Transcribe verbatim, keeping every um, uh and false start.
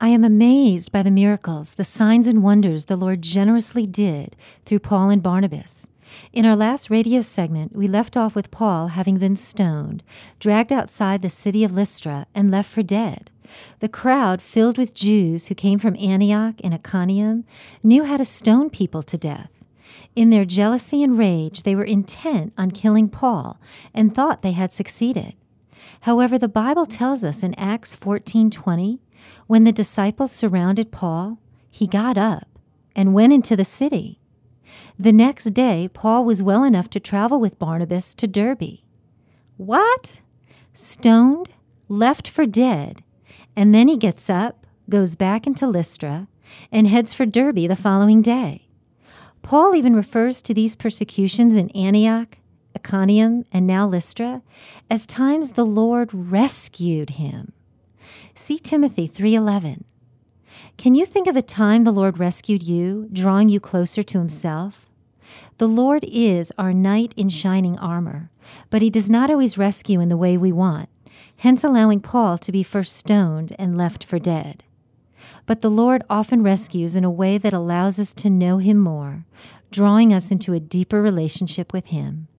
I am amazed by the miracles, the signs and wonders the Lord generously did through Paul and Barnabas. In our last radio segment, we left off with Paul having been stoned, dragged outside the city of Lystra, and left for dead. The crowd, filled with Jews who came from Antioch and Iconium, knew how to stone people to death. In their jealousy and rage, they were intent on killing Paul and thought they had succeeded. However, the Bible tells us in Acts fourteen twenty, when the disciples surrounded Paul, he got up and went into the city. The next day, Paul was well enough to travel with Barnabas to Derbe. What? Stoned, left for dead, and then he gets up, goes back into Lystra, and heads for Derbe the following day. Paul even refers to these persecutions in Antioch, Iconium, and now Lystra as times the Lord rescued him. See Timothy three eleven. Can you think of a time the Lord rescued you, drawing you closer to himself? The Lord is our knight in shining armor, but he does not always rescue in the way we want, hence allowing Paul to be first stoned and left for dead. But the Lord often rescues in a way that allows us to know him more, drawing us into a deeper relationship with him.